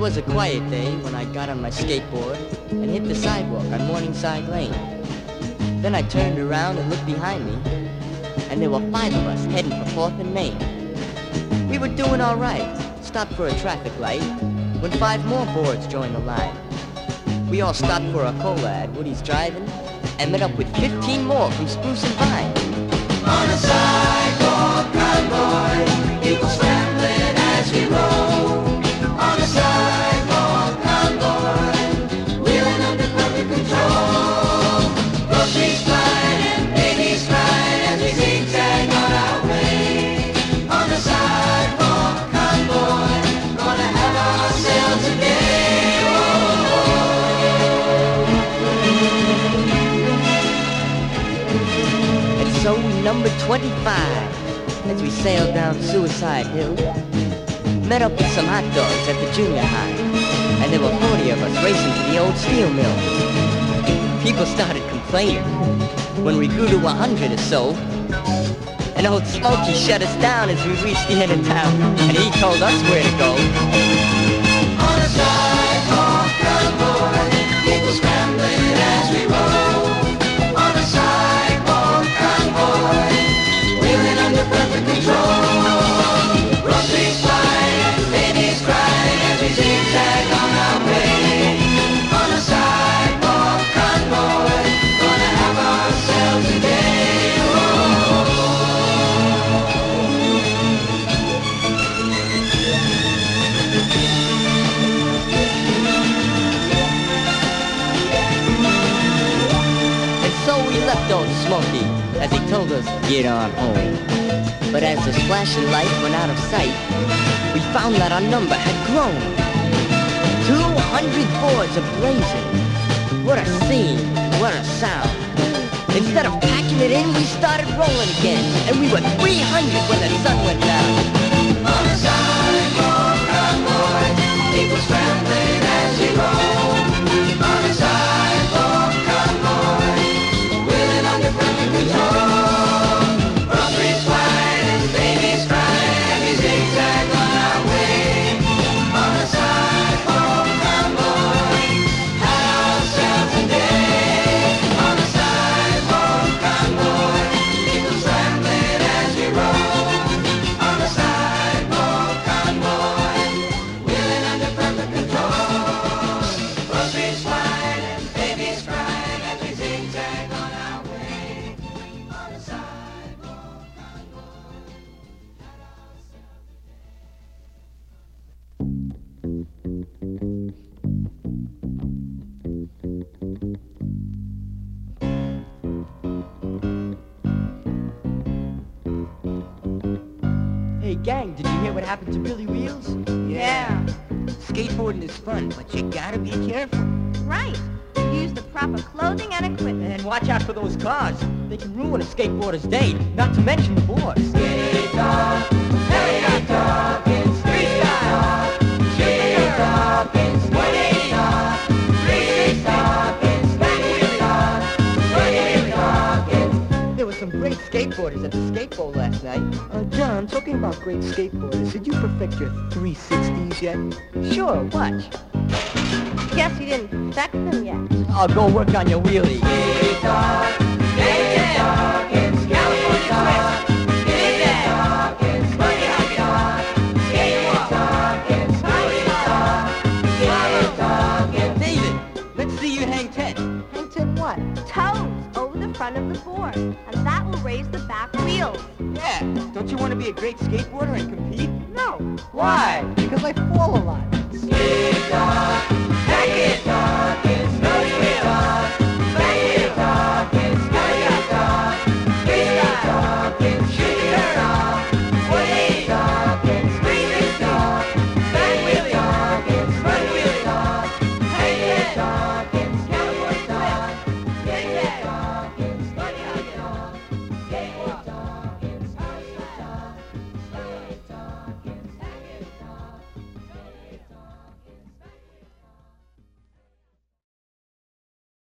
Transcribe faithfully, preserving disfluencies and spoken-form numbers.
was a quiet day when I got on my skateboard and hit the sidewalk on Morningside Lane. Then I turned around and looked behind me, and there were five of us heading for fourth and Main. We were doing all right, stopped for a traffic light, when five more boards joined the line. We all stopped for a cola at Woody's Drive-In and met up with fifteen more from Spruce and Vine. On a sidewalk convoy, people scrambling as we roll. On a sidewalk convoy, wheeling under perfect control. Groceries flying and babies crying as we zigzag on our way. On a sidewalk convoy, gonna have ourselves a day. And so we numbered twenty-five as we sailed down Suicide Hill. Met up with some hot dogs at the junior high, and there were forty of us racing to the old steel mill. People started complaining when we grew to a hundred or so, and old Smokey shut us down as we reached the end of town, and he told us where to go. On a sidewalk convoy, people scrambling as we roll. On a sidewalk convoy, wheeling under perfect control. Groceries flying, babies crying as we zigzag on our way. On a sidewalk convoy, gonna have ourselves a day. And so we left old Smokey as he told us, get on home. But as the flashing light went out of sight, we found that our number had grown. Two hundred boards ablazing. What a scene, what a sound. Instead of packing it in, we started rolling again, and we were three hundred when the sun went down. On a sidewalk convoy, people scrambling as we roll. On a sidewalk convoy, wheeling under perfect control. Groceries flying and babies crying as we zigzag on our way. On a sidewalk convoy, had ourselves a day. On a sidewalk convoy, people scrambling as we roll. On a sidewalk convoy, wheeling under perfect control. Groceries flying and babies crying as we zigzag on our way. On a sidewalk convoy, had ourselves Hey gang, did you hear what happened to Billy Wheels? Yeah. Skateboarding is fun, but you gotta be careful. Right. Use the proper clothing and equipment. And watch out for those cars. They can ruin a skateboarder's day, not to mention the boards. skate dog, skate dog, it's freestyle. Skate dog, it's skate dog, skate dog, it's skate dog, skate dog, it's. There were some great skateboarders at the skate bowl last night. Uh, John, talking about great skateboarders, did you perfect your three sixties yet? Sure, watch. Guess you didn't perfect them yet. I'll go work on your wheelie. Skate dog, skate dog, it's California dog. Skate dog, it's skate dog, skate dog, it's skate dog, skate dog, it's. David, let's see you hang ten. Hang ten what? Toes over the front of the board, and that will raise the back wheels. Yeah, don't you want to be a great skateboarder and compete? No. Why? Because I fall a lot. Skate dog, skate dog.